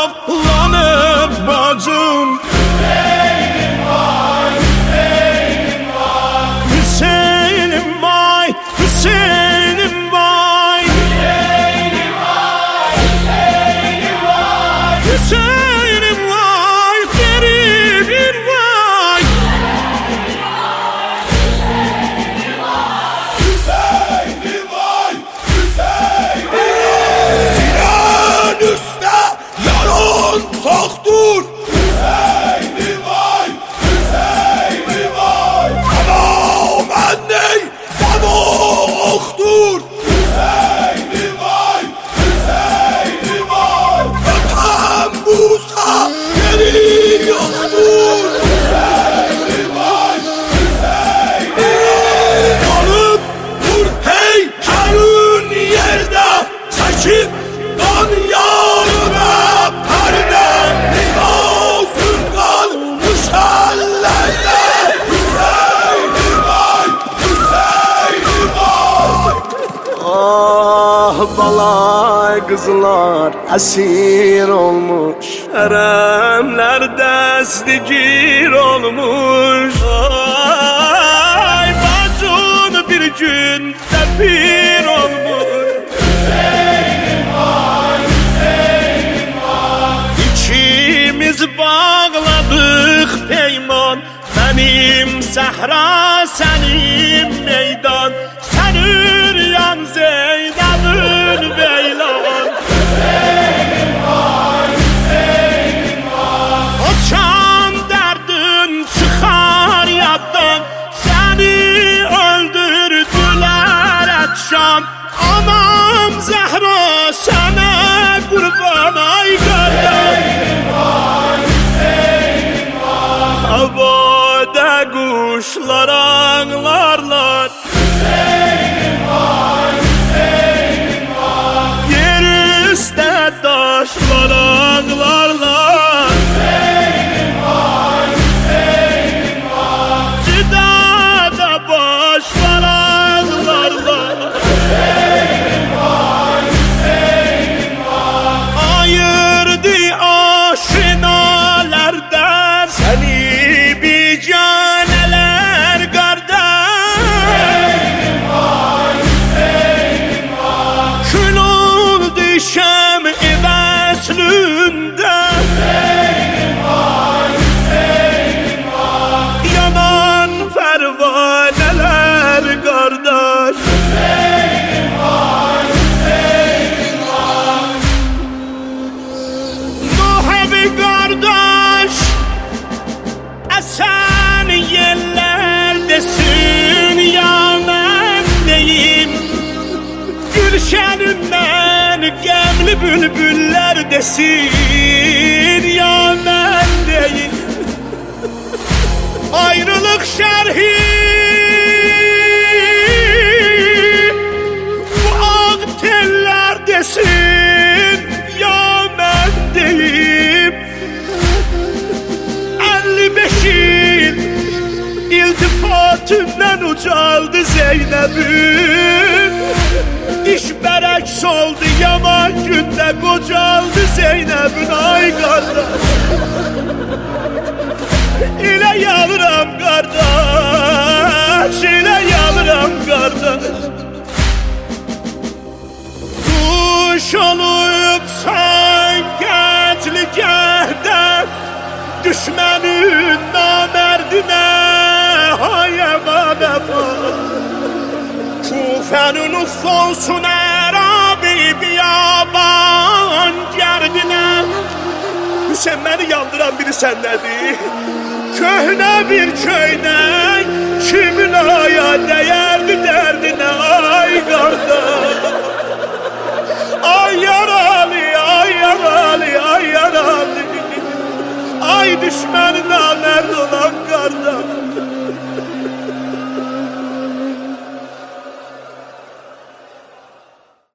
bağlanıb bacım. Hüseynim vay, Hüseynim vay, Hüseynim vay, garibim vay. Hüseynim vay, Hüseynim vay. Sinan üstte yaran soktur. Hüseynim vay, Hüseynim vay. Tamamen ney, sabahtur. Hüseynim vay, Hüseynim vay. Öpen Musa geri yoktur. Hüseynim vay, Hüseynim vay. Yanıp dur heykelin yerde, çekip kan yarına perde. Libasın kalmış ellerde. Hüseynim vay, Hüseynim vay. Ah balay kızlar esir olmuş, haremler destigir olmuş. Ay bacın bir gün tepir olmuş. İkimiz bağladık peyman, benim sahra senin meydan. Sen üryan Zeynep'in beylan. Açan derdin çıkar yaddan, seni öldürdüler etşan. Anam Zehra sana kurban ay kardeş. Havada kuşlar ağlarlar, yer üstte taşlar ağlarlar. Cidada başlar ağlarlar. Ayırdı aşinalardan seni bicaneler kardeş. Kül oldu şem-i veslünde, yanan pervaneler kardeş. Muhabbi kardeş, esen yerlerdesin ya ben deyim. Gülşeninden gemli bülbüller desin ya ben deyim. Ayrılık şerhi bu ak teller desin ya ben deyim. 55 yıl iltifatından ucaldı Zeynep'in. İş berek soldu yaman günde kocaldı Zeynep'in ay kardeş. İle yavrum kardeş, ile yavrum kardeş. Kuş olup sen ketligehde, düşmenin namerdine hay eman eman. Kufe'nin uffolsun Erabi biyaban gerdine. Hüseyin beni yandıran biri sen nedir? Köhne bir köynek, kimin aya değerdi derdine ay kardeş. Ay yaralı, ay yaralı, ay yaralı. Ay düşmanına nerede olan kardeş.